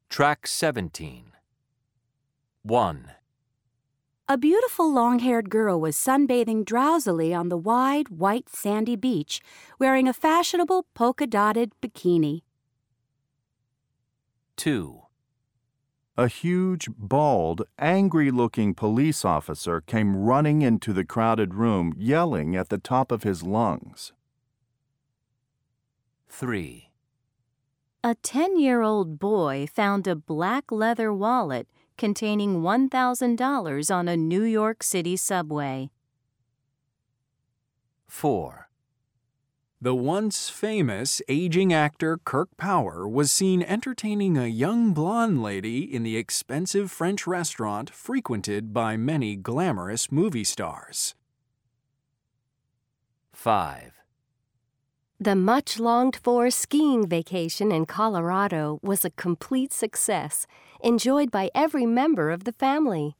Track 17. 1. A beautiful long-haired girl was sunbathing drowsily on the wide, white, sandy beach, wearing a fashionable polka-dotted bikini. 2. A huge, bald, angry-looking police officer came running into the crowded room, yelling at the top of his lungs. 3. A 10-year-old boy found a black leather wallet containing $1,000 on a New York City subway. 4. The once famous aging actor Kirk Power was seen entertaining a young blonde lady in the expensive French restaurant frequented by many glamorous movie stars. 5. The much-longed-for skiing vacation in Colorado was a complete success, enjoyed by every member of the family.